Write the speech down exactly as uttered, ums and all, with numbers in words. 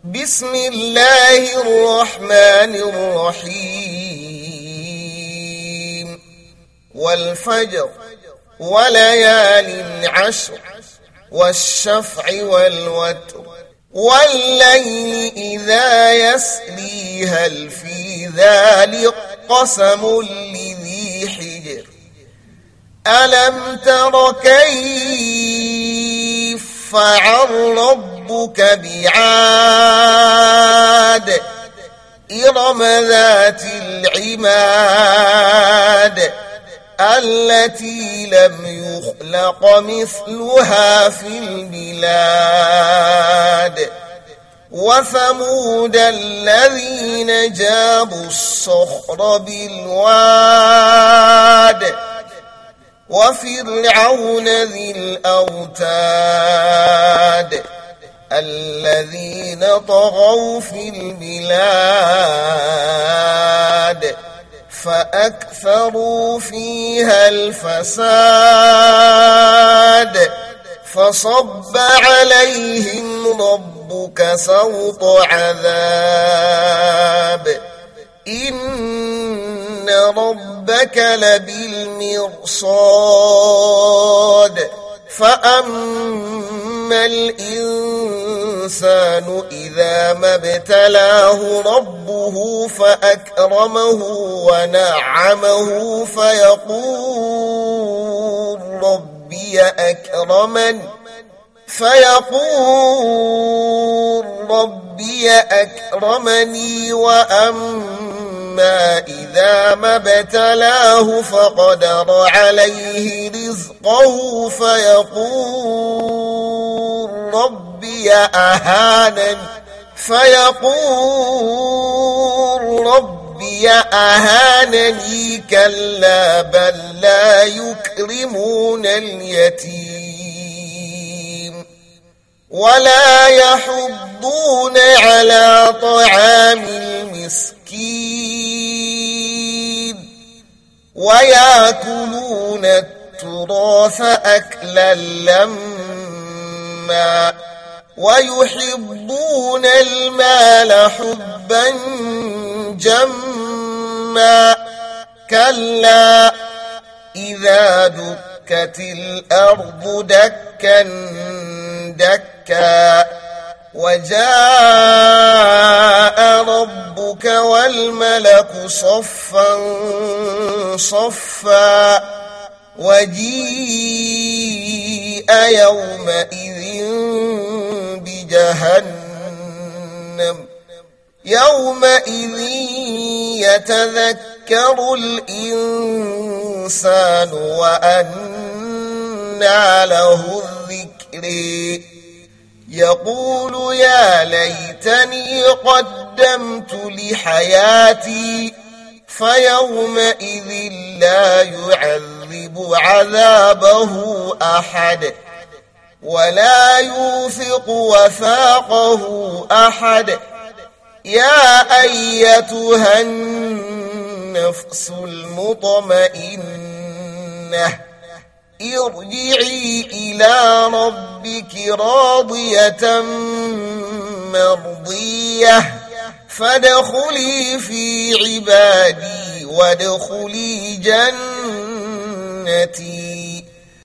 بسم الله الرحمن الرحيم والفجر وليال عشر والشفع والوتر والليل إذا يسري هل في ذلك قسم لذي حجر ألم تر كيف فعل ربك بعاد إرم ذات العماد التي لم يخلق مثلها في البلاد وثمود الذين جابوا الصخر بالواد وفرعون ذي الأوتاد الذين طغوا في البلاد فأكثروا فيها الفساد فصب عليهم ربك سوط عذاب إن ربك لبالمرصاد فأما الإنسان إذا ما ابتلاه ربه فأكرمه ونعمه فيقول ربي أكرمن فيقول ربي أكرمني وأما إذا ما ابتلاه فقدر عليه رزقه فيقول ربي أهانن فيقول ربي أهانني كلا بل لا يكرمون اليتيم ولا يحضون على طعام المسكين ويأكلون التراث أكلا لما ويحبون المال حبا جما كلا إذا دكت الأرض دكا دكا وجاء ربك والملك صفا صفا وجيء يومئذ بجهنم يومئذ يتذكر الإنسان وأنى له الذكر يقول يا ليتني قدمت لحياتي فيومئذ لا يعذب عذابه أحد ولا يوثق وثاقه أحد يا أيتها النفس المطمئنة ارجعي إلى ربك راضية مرضية فادخلي في عبادي وادخلي جنتي